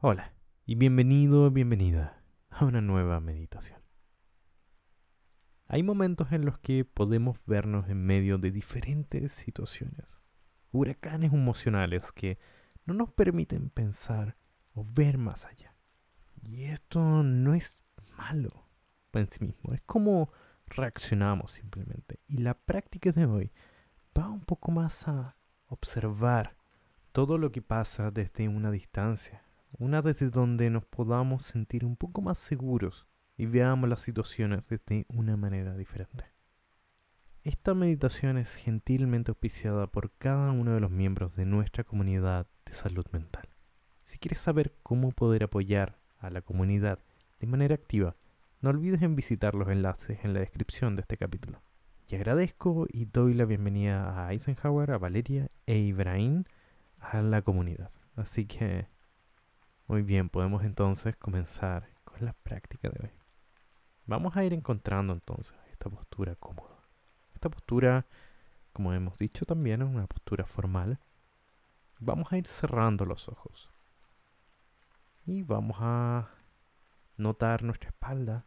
Hola y bienvenido o bienvenida a una nueva meditación. Hay momentos en los que podemos vernos en medio de diferentes situaciones, huracanes emocionales que no nos permiten pensar o ver más allá. Y esto no es malo en sí mismo, es como reaccionamos simplemente. Y la práctica de hoy va un poco más a observar todo lo que pasa desde una distancia, una desde donde nos podamos sentir un poco más seguros y veamos las situaciones desde una manera diferente. Esta meditación es gentilmente auspiciada por cada uno de los miembros de nuestra comunidad de salud mental. Si quieres saber cómo poder apoyar a la comunidad de manera activa, no olvides en visitar los enlaces en la descripción de este capítulo. Y agradezco y doy la bienvenida a Eisenhower, a Valeria e Ibrahim a la comunidad. Así que, muy bien, podemos entonces comenzar con la práctica de hoy. Vamos a ir encontrando entonces esta postura cómoda. Esta postura, como hemos dicho también, es una postura formal. Vamos a ir cerrando los ojos y vamos a notar nuestra espalda.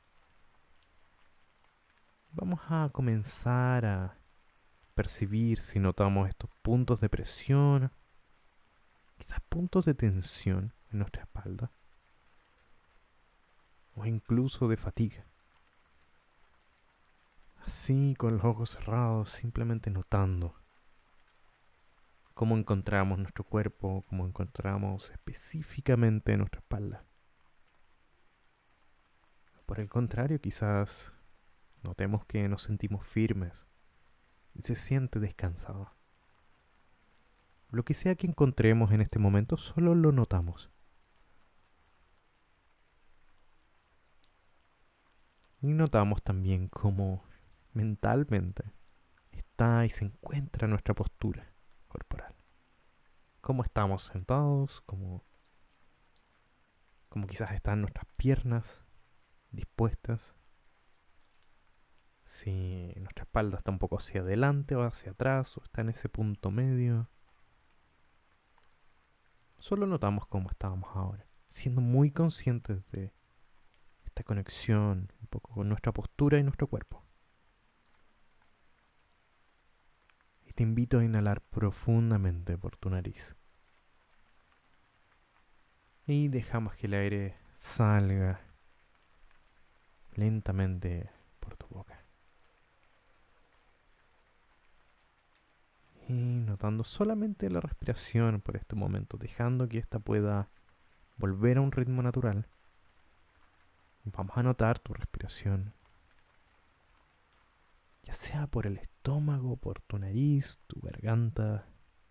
Vamos a comenzar a percibir si notamos estos puntos de presión, quizás puntos de tensión en nuestra espalda o incluso de fatiga. Así, con los ojos cerrados, simplemente notando cómo encontramos nuestro cuerpo, cómo encontramos específicamente nuestra espalda. Por el contrario, quizás notemos que nos sentimos firmes y se siente descansado. Lo que sea que encontremos en este momento, solo lo notamos. Y notamos también cómo mentalmente está y se encuentra nuestra postura corporal. Cómo estamos sentados, cómo quizás están nuestras piernas dispuestas. Si nuestra espalda está un poco hacia adelante o hacia atrás o está en ese punto medio. Solo notamos cómo estábamos ahora, siendo muy conscientes de esta conexión un poco con nuestra postura y nuestro cuerpo. Y te invito a inhalar profundamente por tu nariz. Y dejamos que el aire salga lentamente por tu boca. Y notando solamente la respiración por este momento, dejando que ésta pueda volver a un ritmo natural. Vamos a notar tu respiración, ya sea por el estómago, por tu nariz, tu garganta.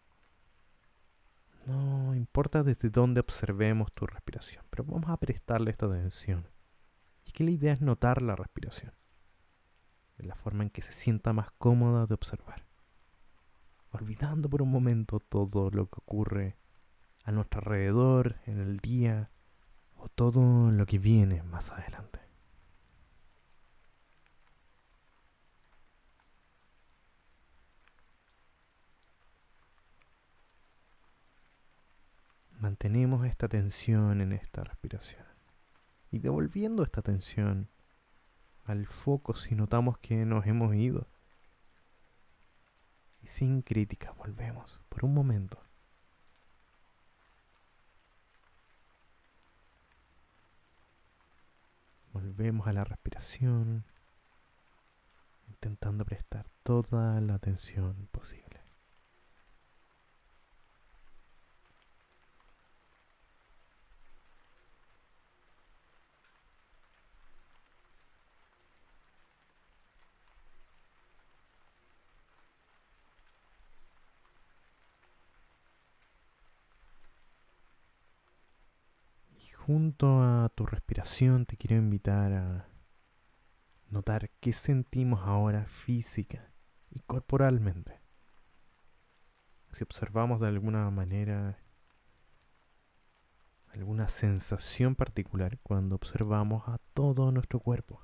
No importa desde dónde observemos tu respiración, pero vamos a prestarle esta atención. Y que la idea es notar la respiración, de la forma en que se sienta más cómoda de observar, olvidando por un momento todo lo que ocurre a nuestro alrededor en el día o todo lo que viene más adelante. Mantenemos esta tensión en esta respiración y devolviendo esta tensión al foco si notamos que nos hemos ido. Y sin crítica volvemos por un momento. Volvemos a la respiración, intentando prestar toda la atención posible. Y junto a tu respiración te quiero invitar a notar qué sentimos ahora física y corporalmente. Si observamos de alguna manera alguna sensación particular cuando observamos a todo nuestro cuerpo.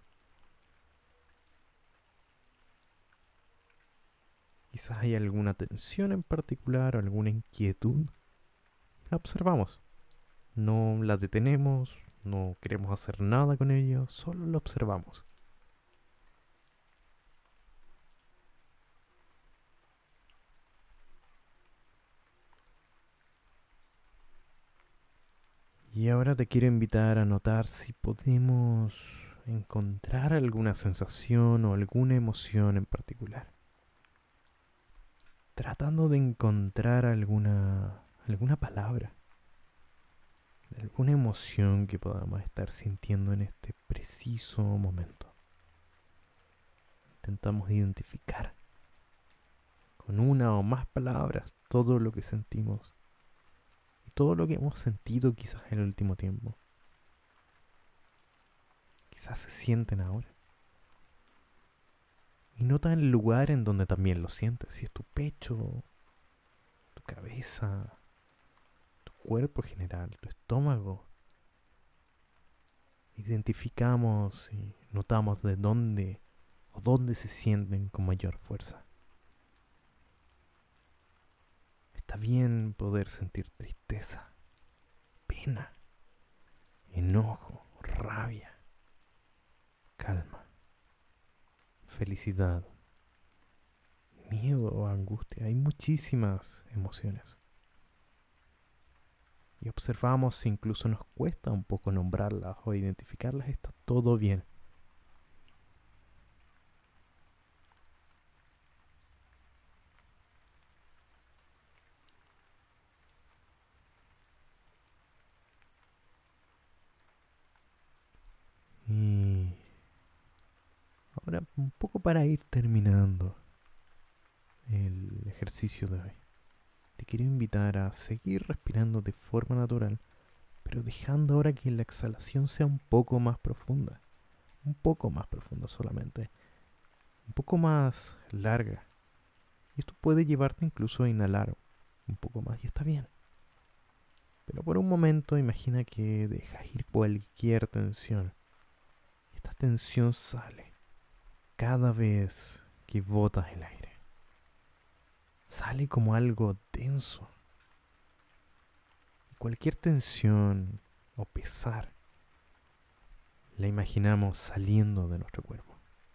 Quizás hay alguna tensión en particular o alguna inquietud. La observamos. No la detenemos, no queremos hacer nada con ello, solo la observamos. Y ahora te quiero invitar a notar si podemos encontrar alguna sensación o alguna emoción en particular. Tratando de encontrar alguna palabra, alguna emoción que podamos estar sintiendo en este preciso momento. Intentamos identificar con una o más palabras todo lo que sentimos y todo lo que hemos sentido quizás en el último tiempo. Quizás se sienten ahora. Y nota el lugar en donde también lo sientes, si es tu pecho, tu cabeza, tu cuerpo general, tu estómago. Identificamos y notamos de dónde o dónde se sienten con mayor fuerza. Está bien poder sentir tristeza, pena, enojo, rabia, calma, felicidad, miedo o angustia. Hay muchísimas emociones. Y observamos si incluso nos cuesta un poco nombrarlas o identificarlas. Está todo bien. Y ahora, un poco para ir terminando el ejercicio de hoy, te quiero invitar a seguir respirando de forma natural, pero dejando ahora que la exhalación sea un poco más profunda solamente, un poco más larga. Y esto puede llevarte incluso a inhalar un poco más y está bien. Pero por un momento imagina que dejas ir cualquier tensión. Esta tensión sale cada vez que botas el aire. Sale como algo denso. Cualquier tensión o pesar la imaginamos saliendo de nuestro cuerpo.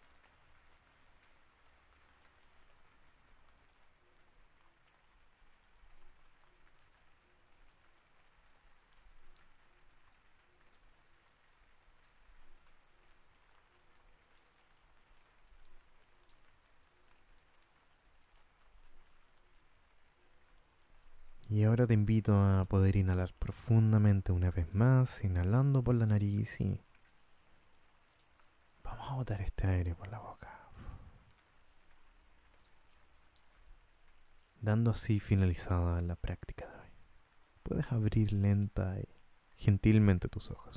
Y ahora te invito a poder inhalar profundamente una vez más, inhalando por la nariz y vamos a botar este aire por la boca. Dando así finalizada la práctica de hoy. Puedes abrir lenta y gentilmente tus ojos.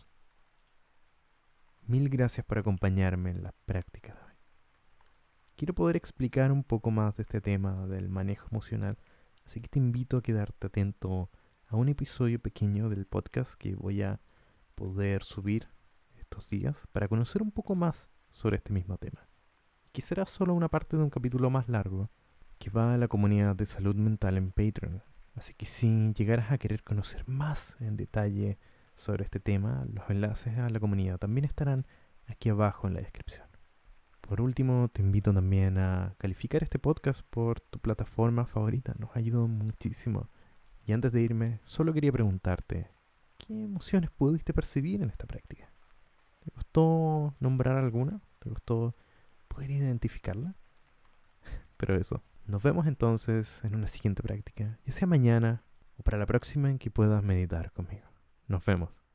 Mil gracias por acompañarme en la práctica de hoy. Quiero poder explicar un poco más de este tema del manejo emocional, así que te invito a quedarte atento a un episodio pequeño del podcast que voy a poder subir estos días para conocer un poco más sobre este mismo tema. Que será solo una parte de un capítulo más largo que va a la comunidad de salud mental en Patreon. Así que si llegaras a querer conocer más en detalle sobre este tema, los enlaces a la comunidad también estarán aquí abajo en la descripción. Por último, te invito también a calificar este podcast por tu plataforma favorita. Nos ayuda muchísimo. Y antes de irme, solo quería preguntarte, ¿qué emociones pudiste percibir en esta práctica? ¿Te costó nombrar alguna? ¿Te costó poder identificarla? Pero eso, nos vemos entonces en una siguiente práctica, ya sea mañana o para la próxima en que puedas meditar conmigo. Nos vemos.